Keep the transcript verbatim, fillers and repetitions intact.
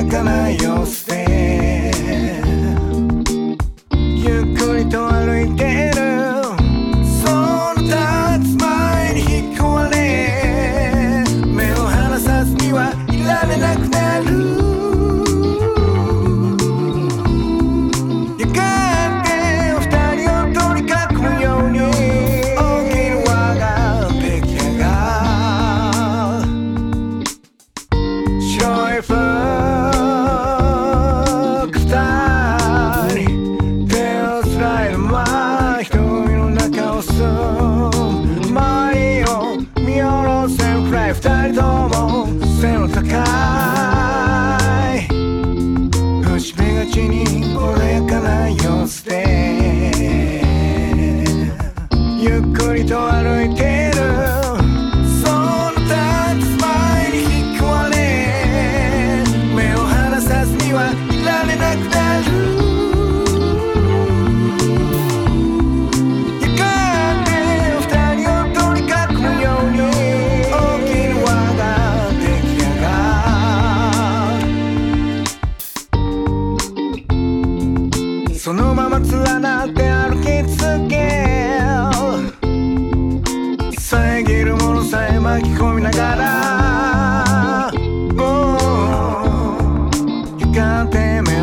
やかな様子でゆっくりと歩いてる。その立つ前に引き込まれ目を離さずにはいられなくなる。やがてお二人を取り囲むように大きな輪が出来上がる。白い服二人手をつないだまま瞳の中を進む。周りを見下ろせるくらい二人とも背の高い節目がちに穏やかな様子でゆっくりと歩いてる。その立つ前に引き込まれ目を離さずにはいられなくなる。やがてお二人を取り囲むように大きな輪が出来上がる。そのまま連なって歩き続け遮るものさえ巻き込みながら、もうやがて目